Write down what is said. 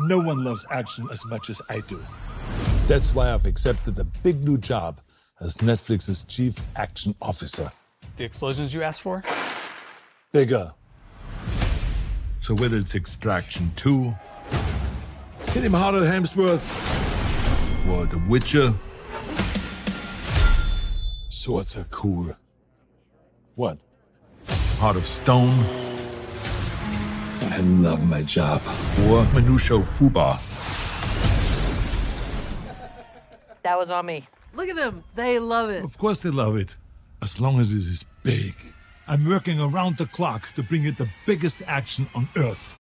No one loves action as much as I do. That's why I've accepted a big new job as Netflix's chief action officer. The explosions you asked for? Bigger. So whether it's Extraction 2, Hit Him Harder, Hemsworth, or The Witcher, swords are cool. What? Heart of Stone. I love my job. Or Manusho Fuba. That was on me. Look at them. They love it. Of course they love it, as long as it is big. I'm working around the clock to bring it the biggest action on Earth.